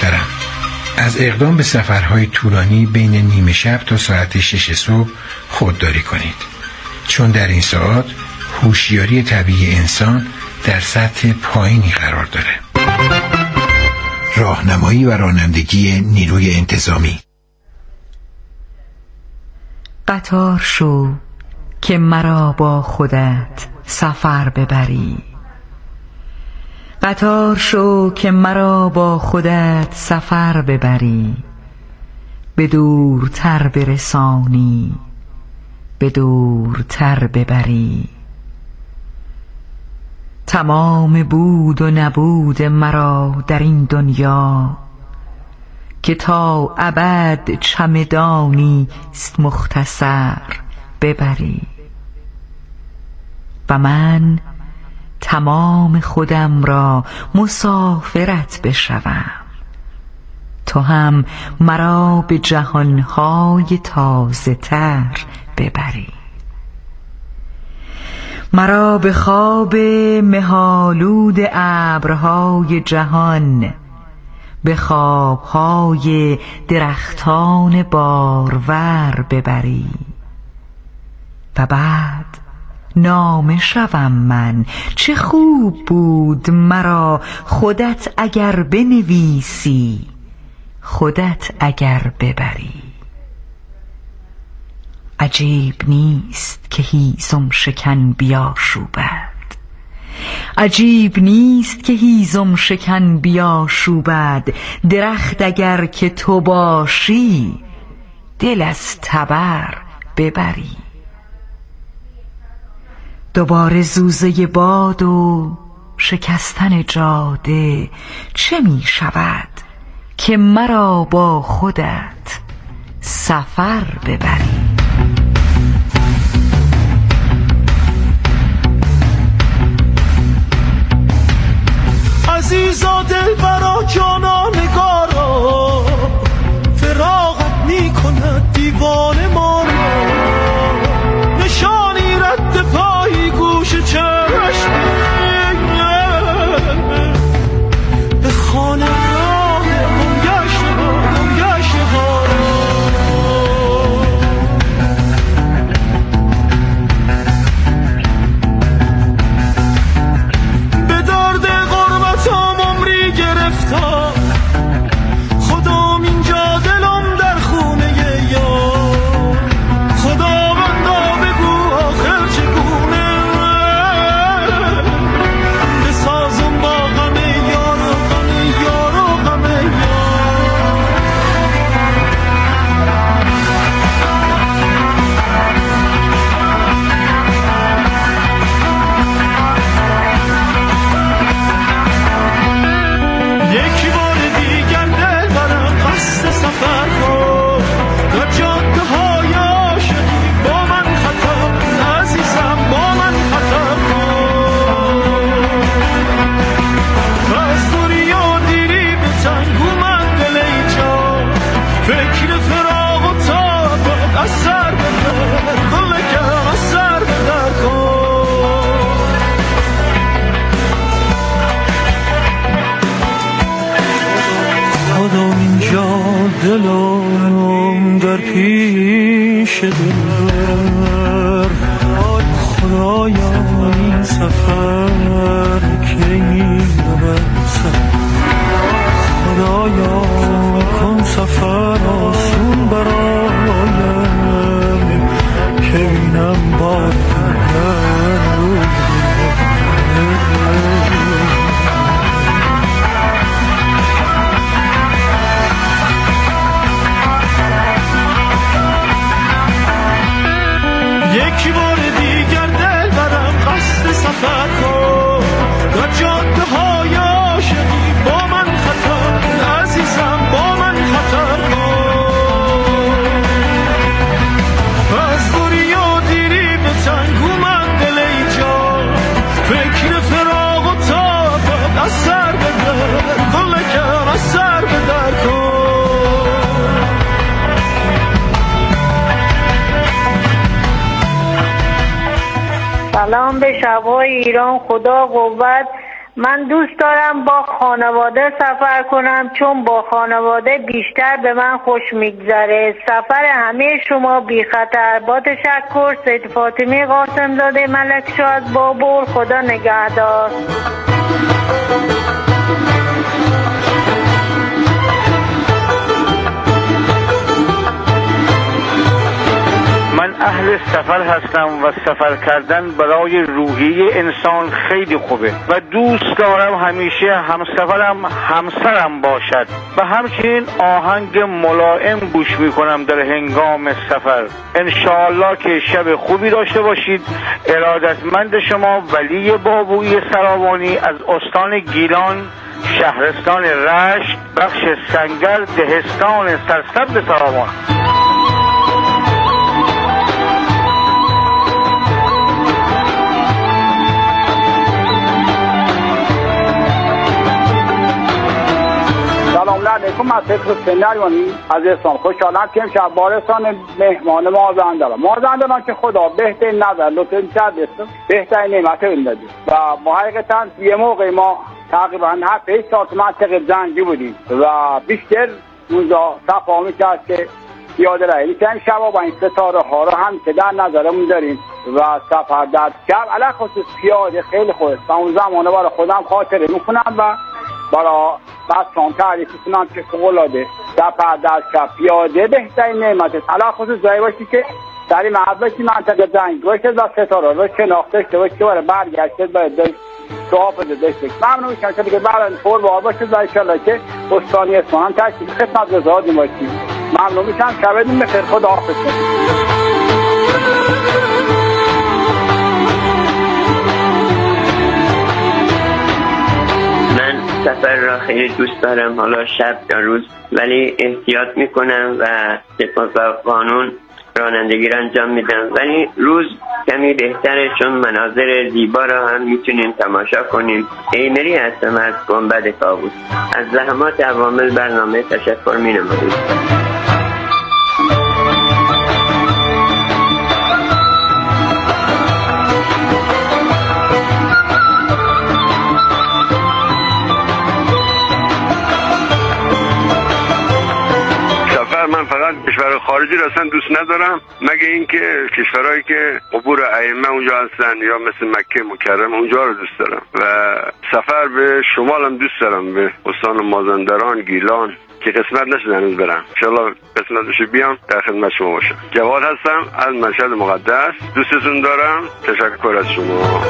محترم، از اقدام به سفرهای طولانی بین نیمه شب تا ساعت 6 صبح خودداری کنید، چون در این ساعات هوشیاری طبیعی انسان در سطح پایینی قرار داره. راهنمایی و رانندگی نیروی انتظامی. قطار شو که مرا با خودت سفر ببری. قطار شو که مرا با خودت سفر ببری. به دورتر برسانی، به دورتر ببری. تمام بود و نبود مرا در این دنیا، که تا ابد چمدانی است مختصر ببری. و من تمام خودم را مسافرت بشوم، تو هم مرا به جهانهای تازه تر ببری. مرا به خواب مه‌آلود ابرهای جهان، به خوابهای درختان بارور ببری. و بعد نامه شوم من، چه خوب بود مرا خودت اگر بنویسی، خودت اگر ببری. عجیب نیست که هیزم شکن بیاشوبد، عجیب نیست که هیزم شکن بیاشوبد. درخت اگر که تو باشی، دل از تبر ببری. دوباره زوزه باد و شکستن جاده چه می شود که مرا با خودت سفر ببری. عزیزا دلبرا جانا نگارا، فراغت می کند دیوان ما را. نشانی رد پایی گوش چشمی، به خانه راه گمگشته ها به درد غربتم عمری گرفتم. خدام اینجا دلم در خونه یار، خدا بندا بگو آخر چگونه بسازم با غم یار و غم یار و غم یار. یکی بار دیگر دل برم قصد سفر کن، در جاده های عاشقی با من خطر کن. عزیزم با من خطر کن، و از دوری و دیری به تنگ اومد دل اینجا. فکر فراق و تاب از سر بدر، گلکم از سر بدر کن. خدا اینجا دلم در پیش دل، خدایا این سفر کی می‌رسد. خدایا کن سفر آسون برایم، که بینم باد یکی بار دیگر دل برم قصد سفر کن، در جاده های عاشقی با من خطر کن. عزیزم با من خطر کن، و از دوری و دیری به تنگ اومد دل اینجا. فکر فراق و تاب از سر بدر، گلکم از سر بدر کن. سلام به شب‌های ایران، خدا قوت من دوست دارم با خانواده سفر کنم، چون با خانواده بیشتر به من خوش میگذره. سفر همه شما بی خطر. با تشکر. سید فاطمه قاسم زاده ملکشاه از بابل. خدا نگهدار. من اهل سفر هستم و سفر کردن برای روحیه انسان خیلی خوبه و دوست دارم همیشه همسفرم همسرم باشد و همچنین آهنگ ملائم گوش میکنم در هنگام سفر. انشاءالله که شب خوبی داشته باشید. ارادتمند شما ولی بابویی سراوانی از استان گیلان، شهرستان رشت، بخش سنگر، دهستان سرسبز سراوان. سلام علیکم. من سید حسین علیوانی از اسلام. خوشحالم که امشب بارستان مهمان مازندران که خدا بهترین نظر لطف کرده، بهترین نعمت میدادی و ما حقیقتا یه موقع ما تقریبا 7 ساعت منطقه جنگی بودیم و بیشتر اونجا صفا میکرد که پیاده روی کنیم. شبا با این ستاره ها رو هم که در نظرمون داریم و سفر در شب علاوه خصوص پیاده خیلی خوبه و اون زمانه برای خودم خاطره میکنم و برای بچه‌ام تعریف میکنم که فوق‌العاده سفر در شب پیاده بهترین نعمته. علاوه خصوص جایی باشی که در این محبتی منطقه جنگ باشه و ستاره رو شناخته داشته باشه که برای برگشت باید داشت تو حافظه داشته. ممنون میشم که دیگه برای پربار باشه و انشالله که استانی اصفهان هم تشکیل خدمت رضا باشیم. ممنون میشم. شبتون بخیر. خدا حافظ. سفر را خیلی دوست دارم، حالا شب یا روز، ولی احتیاط میکنم و طبق قانون رانندگی را انجام میدم. ولی روز کمی بهتره چون مناظر زیبا را هم میتونیم تماشا کنیم. ایمری هستم از گنبد کاووس. از زحمات عوامل برنامه تشکر مینماییم. من فقط کشور خارجی را اصلا دوست ندارم، مگه اینکه کشورهایی که قبور ائمه اونجا هستن یا مثل مکه مکرمه اونجا رو دوست دارم و سفر به شمال هم دوست دارم، به استان مازندران، گیلان که قسمت نشده هنوز برم. انشالله قسمت بشه بیام در خدمت شما باشم. جواد هستم از مشهد مقدس. دوستتون دارم. تشکر از شما.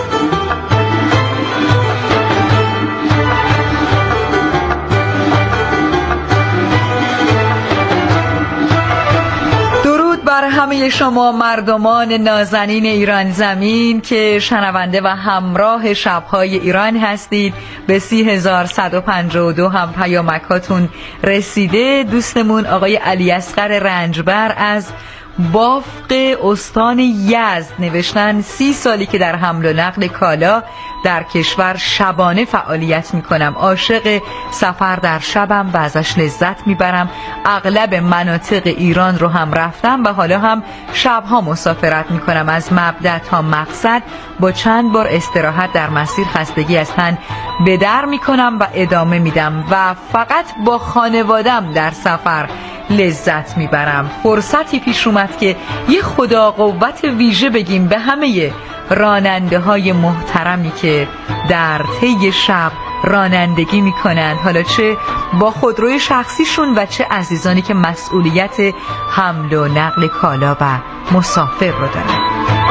بر همه شما مردمان نازنین ایران زمین که شنونده و همراه شب‌های ایران هستید. به 30152 هم پیامکاتون رسیده. دوستمون آقای علی اصغر رنجبر از بافق استان یزد نوشتن 30 سالی که در حمل و نقل کالا در کشور شبانه فعالیت میکنم. عاشق سفر در شبم و ازش لذت میبرم. اغلب مناطق ایران رو هم رفتم و حالا هم شبها مسافرت میکنم. از مبدأ تا مقصد با چند بار استراحت در مسیر خستگی از تن به در میکنم و ادامه میدم و فقط با خانوادم در سفر لذت میبرم. فرصتی پیش اومد که یه خدا قوت ویژه بگیم به همه راننده های محترمی که در طی شب رانندگی میکنند، حالا چه با خودروی شخصیشون و چه عزیزانی که مسئولیت حمل و نقل کالا و مسافر رو دارن.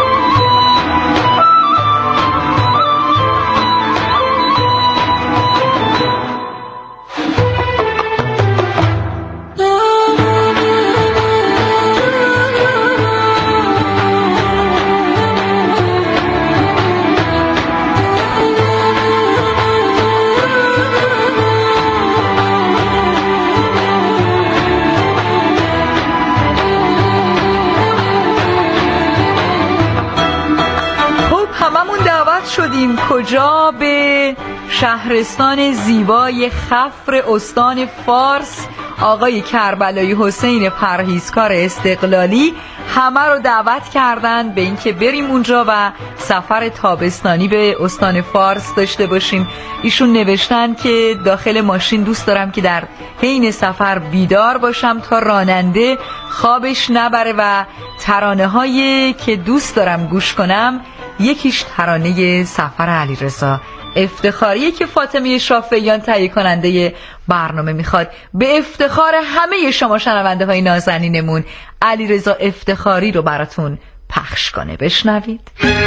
شدیم کجا؟ به شهرستان زیبای خفر استان فارس. آقای کربلایی حسین پرهیزکار استقلالی همه رو دعوت کردن به اینکه بریم اونجا و سفر تابستانی به استان فارس داشته باشیم. ایشون نوشتن که داخل ماشین دوست دارم که در حین سفر بیدار باشم تا راننده خوابش نبره و ترانه هایی که دوست دارم گوش کنم یکیش ترانه سفر علیرضا افتخاریه که فاطمه شافعیان تهیه کننده برنامه میخواد. به افتخار همه شما شنونده های نازنینمون علیرضا افتخاری رو براتون پخش کنه. بشنوید.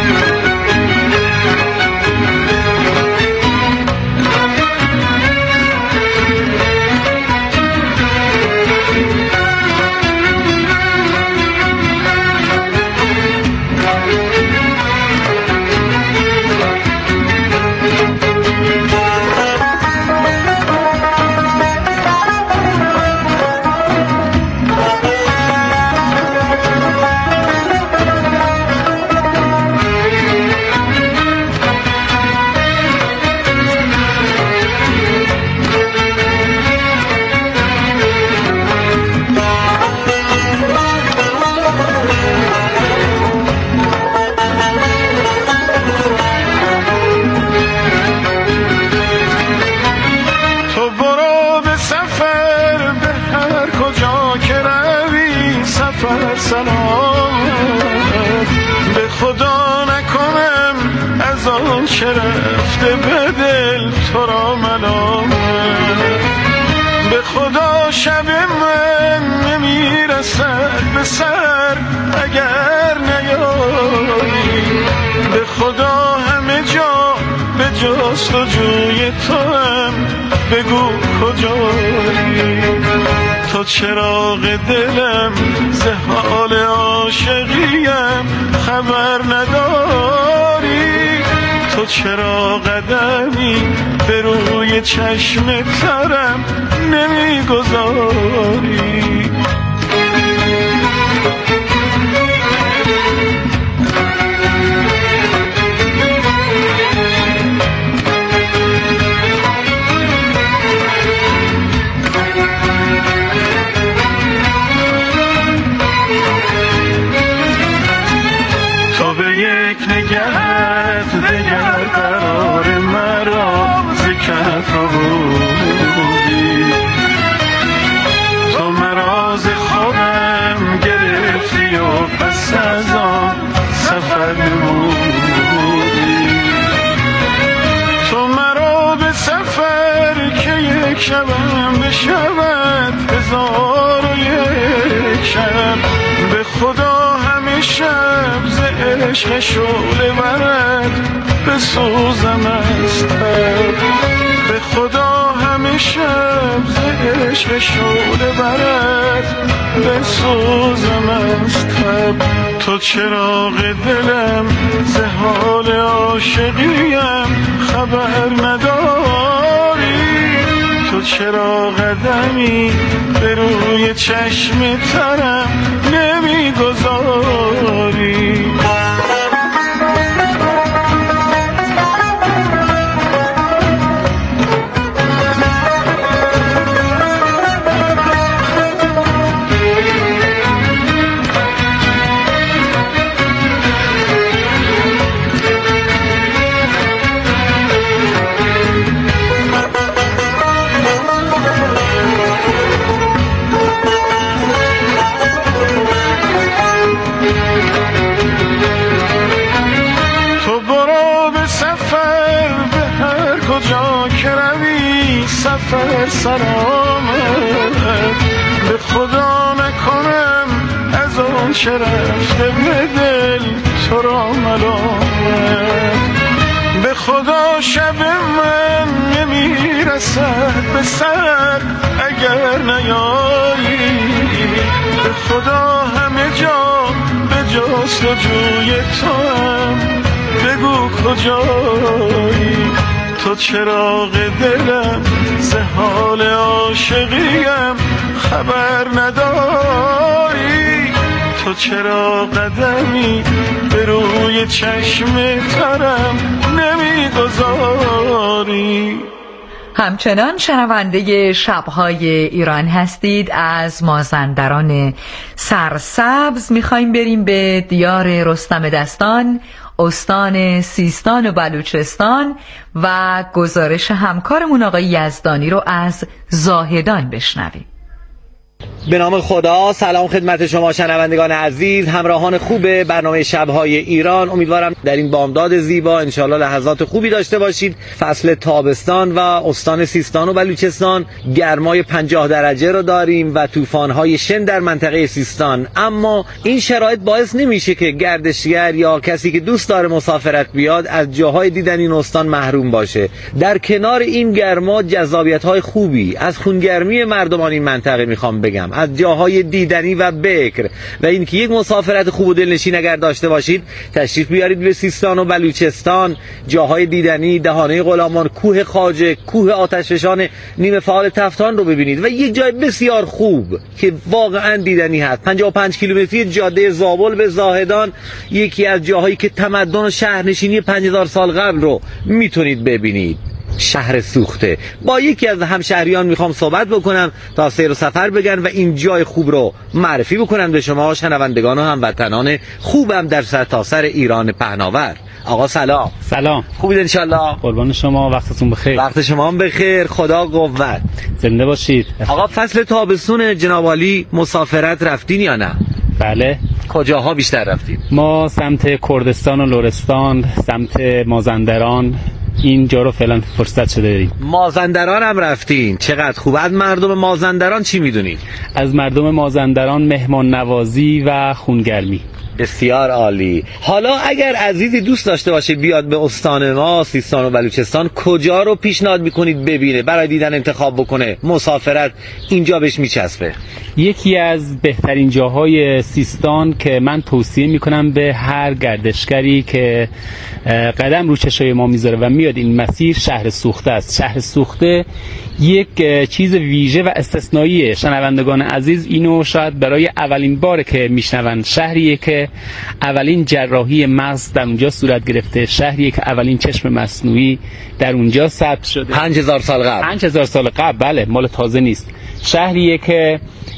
رفته به دل تو را ملامت، به خدا شب من نمیرسد به سر اگر نیایی، به خدا همه جا به جستجوی تو هم بگو کجایی. تو چراغ دلم ز حال عاشقیم خبر نداری، تو چرا قدمی به روی چشم ترم نمیگذاری. تو به یک نگهت دگر قرار مرا ذکرت رو بودی، تو مراز خودم گرفتی و پس از آن سفر نمودی، تو مرا به سفر که یک شبم بشود 1001 شب، به خدا همه شب ز عشق شعله برد بسوزم از تب، به خدا همه شب ز عشق شعله برد بسوزم از تب. تو چراغ دلم ز حال عاشقیم خبر نداری، تو چرا قدمی به روی چشم ترم نمیگذاری. سفر سلامت، به خدا نکنم از اون چه رفته به دل تو را ملامت، به خدا شب من نمیرسد به سر اگر نیایی، به خدا همه جا به جستجوی تو هم بگو کجایی. تو چراغ دلم ز حال عاشقیم خبر نداری، تو چرا قدمی به روی چشم ترم نمیگذاری. همچنان شنونده شب‌های ایران هستید. از مازندران سرسبز میخوایم بریم به دیار رستم دستان، استان سیستان و بلوچستان و گزارش همکارمون آقای یزدانی رو از زاهدان بشنویم. به نام خدا. سلام خدمت شما شنوندگان عزیز، همراهان خوب برنامه شب‌های ایران. امیدوارم در این بامداد زیبا انشالله لحظات خوبی داشته باشید. فصل تابستان و استان سیستان و بلوچستان گرمای 50 درجه رو داریم و طوفان‌های شن در منطقه سیستان، اما این شرایط باعث نمیشه که گردشگر یا کسی که دوست داره مسافرت بیاد از جاهای دیدن این استان محروم باشه. در کنار این گرما جذابیت‌های خوبی از خونگرمی مردمان این منطقه میخوام بگم، از جاهای دیدنی و بکر و اینکه یک مسافرت خوب و دلنشین اگر داشته باشید تشریف بیارید به سیستان و بلوچستان. جاهای دیدنی دهانه غلامان، کوه خواجه، کوه آتشفشان نیمه فعال تفتان رو ببینید و یک جای بسیار خوب که واقعا دیدنی هست، 55 کیلومتری جاده زابل به زاهدان، یکی از جاهایی که تمدن و شهرنشینی 5000 سال قبل رو میتونید ببینید. شهر سوخته. با یکی از همشهریان میخوام صحبت بکنم تا سیر و سفر بگن و این جای خوب رو معرفی بکنم به شما شنوندگان و هموطنان خوبم در سرتاسر ایران پهناور. آقا سلام. سلام. خوبید انشالله؟ قربان شما، وقتتون بخیر. وقت شما هم بخیر، خدا قوت. زنده باشید. آقا فصل تابستون جناب عالی مسافرت رفتین یا نه؟ بله. کجاها بیشتر رفتین؟ ما سمت کردستان و لرستان، سمت مازندران اینجا رو فعلا فرصت شده داریم. مازندران هم رفتین، چقدر خوب. از مردم مازندران چی میدونید؟ از مردم مازندران مهمان نوازی و خونگرمی. بسیار عالی. حالا اگر عزیزی دوست داشته باشه بیاد به استان ما سیستان و بلوچستان، کجا رو پیشنهاد میکنید ببینه، برای دیدن انتخاب بکنه، مسافرت اینجا بهش میچسبه؟ یکی از بهترین جاهای سیستان که من توصیه میکنم به هر گردشگری که قدم رو چشای ما میذاره و میاد این مسیر، شهر سوخته است. شهر سوخته یک چیز ویژه و استثنائیه. شنوندگان عزیز اینو شاید برای اولین بار که میشنوند. شهریه که اولین جراحی مغز در اونجا صورت گرفته، شهریه که اولین چشم مصنوعی در اونجا ثبت شده 5000 سال قبل. 5000 سال قبل، بله، مال تازه نیست. شهریه که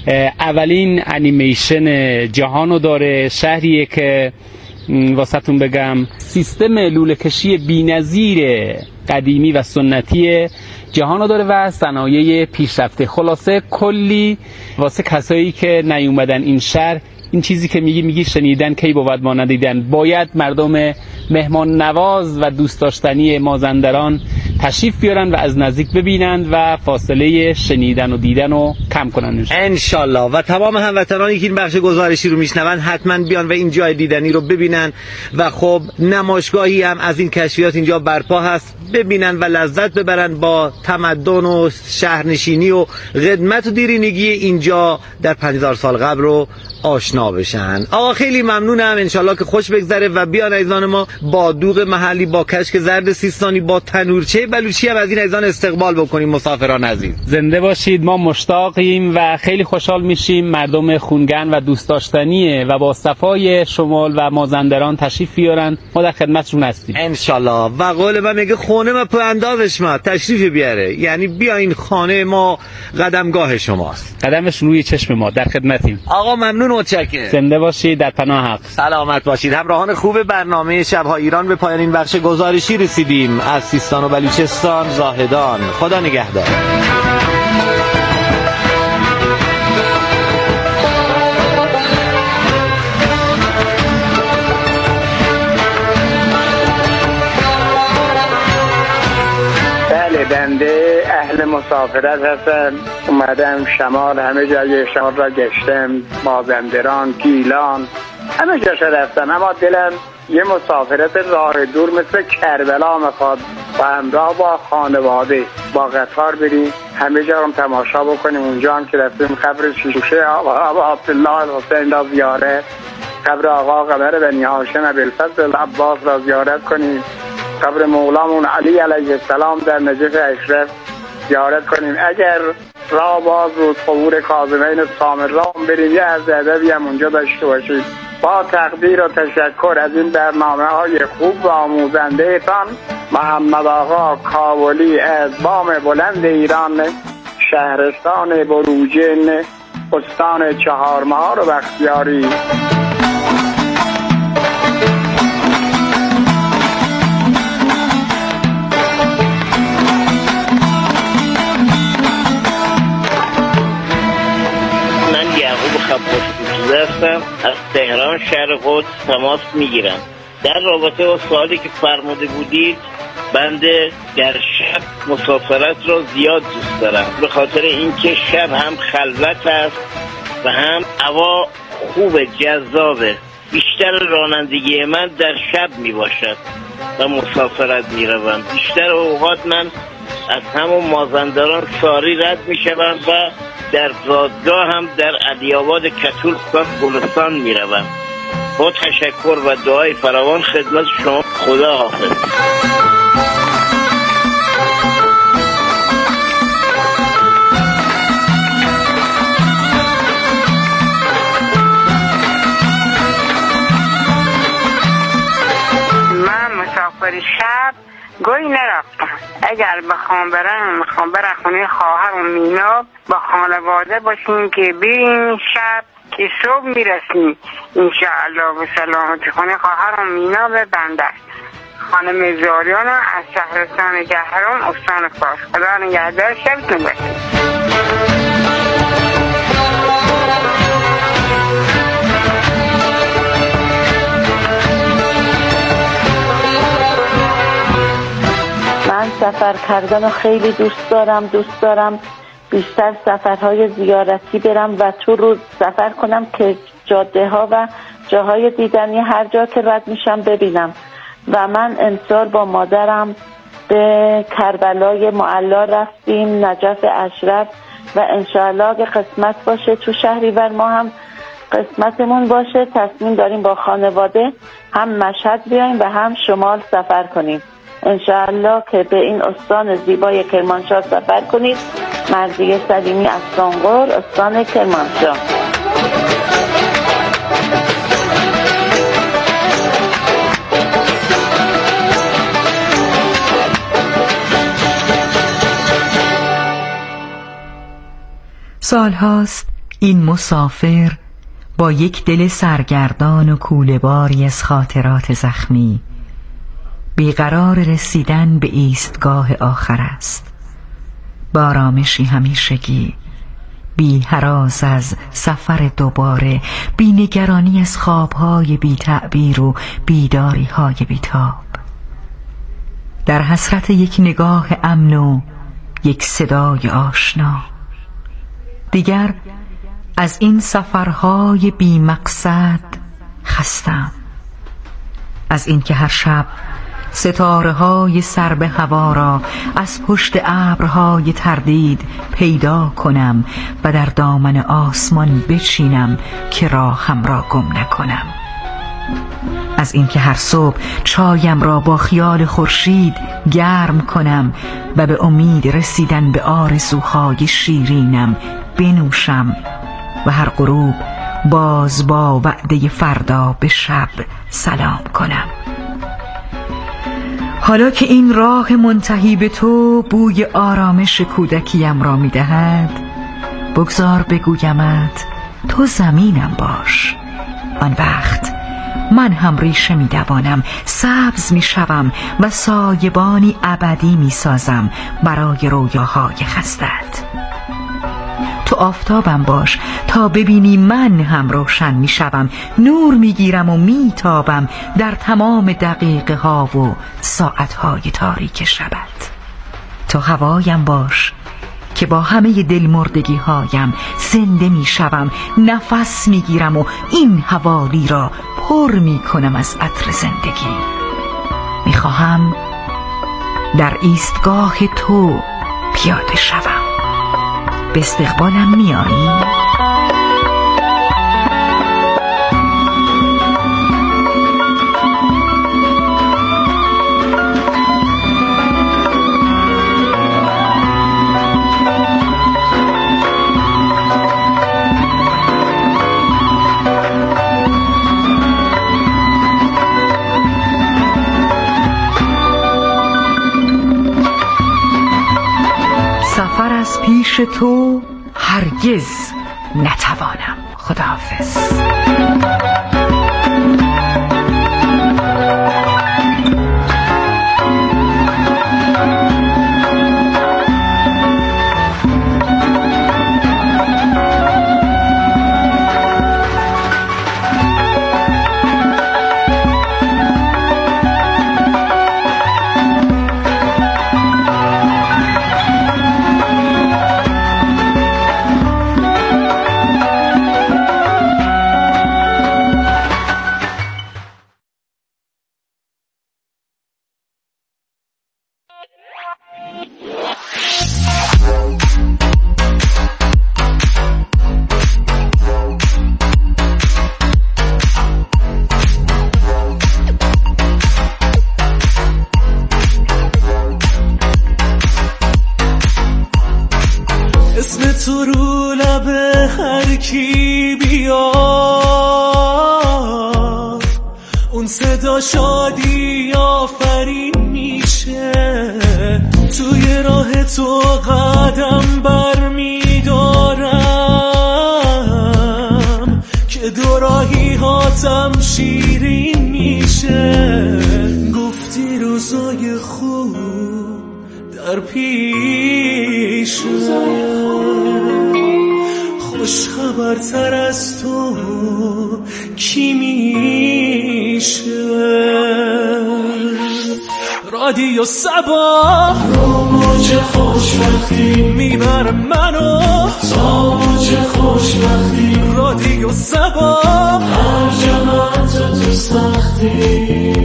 اولین انیمیشن جهانو داره. شهریه که واسهتون بگم سیستم لوله کشی بی‌نظیر قدیمی و سنتی جهانو داره و صنایع پیشرفته. خلاصه کلی واسه کسایی که نیومدن این شهر، این چیزی که میگی شنیدن کی بود ما ندیدن. باید مردم مهمان نواز و دوست داشتنی مازندران تشریف بیارن و از نزدیک ببینند و فاصله شنیدن و دیدن رو کم کنن انشالله. و تمام هموطنانی که این بخش گزارشی رو میشنون حتما بیان و این جای دیدنی رو ببینن و خب نمایشگاهی هم از این کشفیات اینجا برپا هست، ببینن و لذت ببرن با تمدن و شهرنشینی و خدمت و دیرینگی اینجا در 5000 سال قبل رو آشنا بشن. آقا خیلی ممنونم، انشالله که خوش بگذره و بیان عزیزان ما با دوغ محلی، با کشک زرد سیستانی، با تنورچه بلوچی هم از این عزیزان استقبال بکنیم. مسافران عزیز زنده باشید. ما مشتاقیم و خیلی خوشحال میشیم. مردم خونگرم و دوست داشتنیه و با صفای شمال و مازندران تشریف بیارن، ما در خدمتشون هستیم انشالله. و قول من میگه خونه ما پو اندازش ما تشریف بیاره، یعنی بیاین خانه ما قدمگاه شماست، قدمش روی چشم ما، در خدمتیم. آقا ممنون، متشکرم. زنده باشید، در پناه حق. سلامت باشید. همراهان خوب برنامه شب‌های ایران، به پایان این بخش گزارشی رسیدیم از سیستان و بلوچستان زاهدان. خدا نگهدار. بنده اهل مسافرت هستم. اومدم شمال، همه جای شمال را گشتم، مازندران، گیلان، همه جاش رفتم، اما دلم یه مسافرت راه دور مثل کربلا میخواد و همراه با خانواده با قطار بریم همه جا رو تماشا بکنیم. اونجا هم که رفتیم قبر شیشه آقا عبدالله الحسین را زیارت، قبر آقا قمر بنی هاشم ابوالفضل العباس را زیارت کنیم، قبر مولامون علی علیه السلام در نجف اشرف زیارت کنیم. اگر راه باز بود قبور کاظمین سامرا بریم، یه از ادبی هم اونجا داشته باشید با تقدیر و تشکر از این برنامه‌های خوب و آموزنده تان، محمد آقا کاولی از بام بلند ایران، شهرستان بروجین، استان چهارمحال و بختیاری. هستم از تهران شهر قدس تماس میگیرم در رابطه با سوالی که فرموده بودید. بنده در شب مسافرت را زیاد دوست دارم، به خاطر اینکه شب هم خلوت است و هم هوا خوب جذابه. بیشتر رانندگی من در شب می باشد و مسافرت می روم. بیشتر اوقات من از همون مازندران ساری رد می شوم و در زادگاه هم در علی‌آباد کتول گلستان می روم. با تشکر و دعای فراوان خدمت شما. خدا حافظ. من مسافر شب گوی نرفتم. اگر بخوام برم میخوام برم خونه خواهرم مینا با خانواده باشیم که بریم شب که صبح میرسیم انشاءالله به سلامتی. خونه خواهرم مینا به بندر، خانم زاریان از شهرستان جهرم استان فارس. خدا نگهدار، شبتون بخیر. من سفر کردن رو خیلی دوست دارم بیشتر سفرهای زیارتی برم و تو روز سفر کنم که جاده ها و جاهای دیدنی هر جا که رد میشم ببینم. و من امسال با مادرم به کربلای معلا رفتیم، نجف اشرف، و انشاءالله اگه قسمت باشه تو شهریور ما هم قسمتمون باشه تصمیم داریم با خانواده هم مشهد بیایم و هم شمال سفر کنیم انشاءالله که به این استان زیبای کرمانشاه سفر کنید. مرضیه سلیمی از سانقور، استان کرمانشاه. سالهاست این مسافر با یک دل سرگردان و کوله‌باری از خاطرات زخمی بیقرار رسیدن به ایستگاه آخر است. با آرامشی همیشگی، بی هراس از سفر دوباره، بی نگرانی از خوابهای بی تعبیر و بیداریهای بیتاب، در حسرت یک نگاه امن و یک صدای آشنا. دیگر از این سفرهای بی مقصد خستم، از این که هر شب ستاره‌های سر به هوا را از پشت ابرهای تردید پیدا کنم و در دامن آسمان بچینم که راهم را گم نکنم. از این که هر صبح چایم را با خیال خورشید گرم کنم و به امید رسیدن به آرزوهای شیرینم بنوشم و هر غروب باز با وعده فردا به شب سلام کنم. حالا که این راه منتهی به تو بوی آرامش کودکیم را می دهد، بگذار بگویمت تو زمینم باش. آن وقت من هم ریشه می دوانم، سبز می شوم و سایبانی ابدی می سازم برای رویاهای خستت. تو آفتابم باش تا ببینی من هم روشن می شوم، نور می گیرم و می تابم در تمام دقیقه ها و ساعت های تاریک شبت. تو هوایم باش که با همه دلمردگی هایم زنده می شوم، نفس می گیرم و این حوالی را پر می کنم از عطر زندگی. می خواهم در ایستگاه تو پیاده شوم. به استقبالم میایی؟ پیش تو هرگز نتوانم. خداحافظ. اسم تو رو لب هر کی بیاد اون صدا شادی آفرین میشه. توی راه تو قدم بر میدارم که دو راهی هاتم شیرین میشه. گفتی روزای خوب در پیش خوش خبرتر از تو کی میشه؟ رادیو صبا رو موج خوشبختی میبره منو تا موج خوشبختی. رادیو صبا هر جهان تو سختی.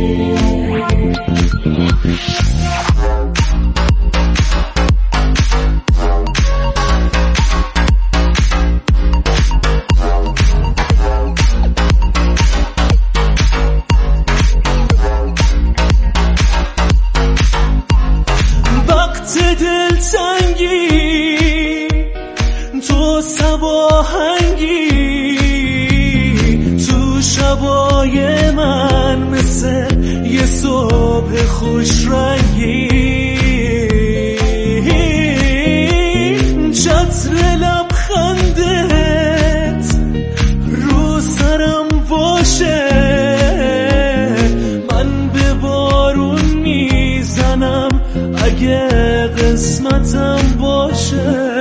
دلتنگی تو صباهنگی تو شبای من مثل یه صبح خوش رنگی. چتر لبخندت رو سرم باشه من به بارون میزنم اگه قسمتم باشه.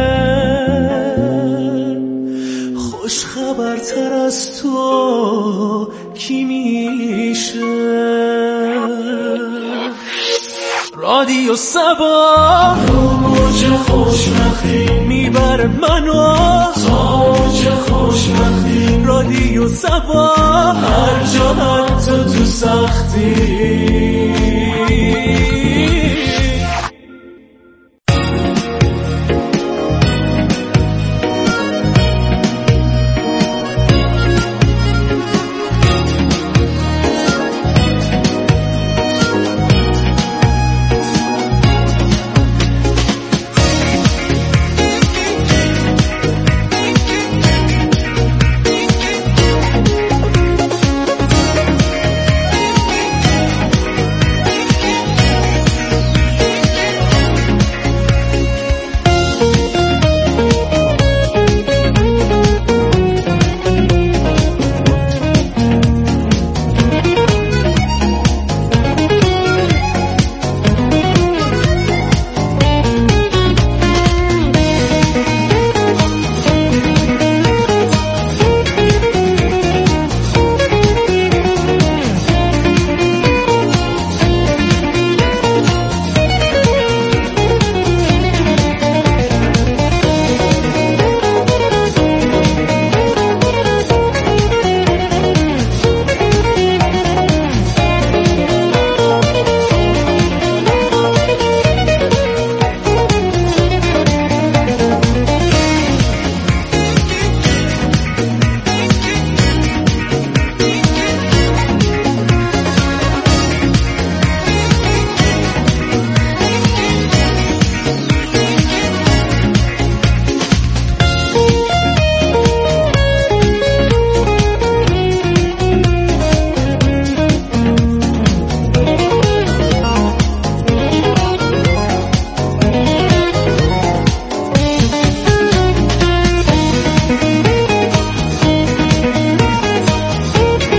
خوش خبرتر از تو کی میشه؟ رادیو صبا رو موج خوشبختی میبره منو تا موج خوشبختی. رادیو صبا هر جا تو سختی.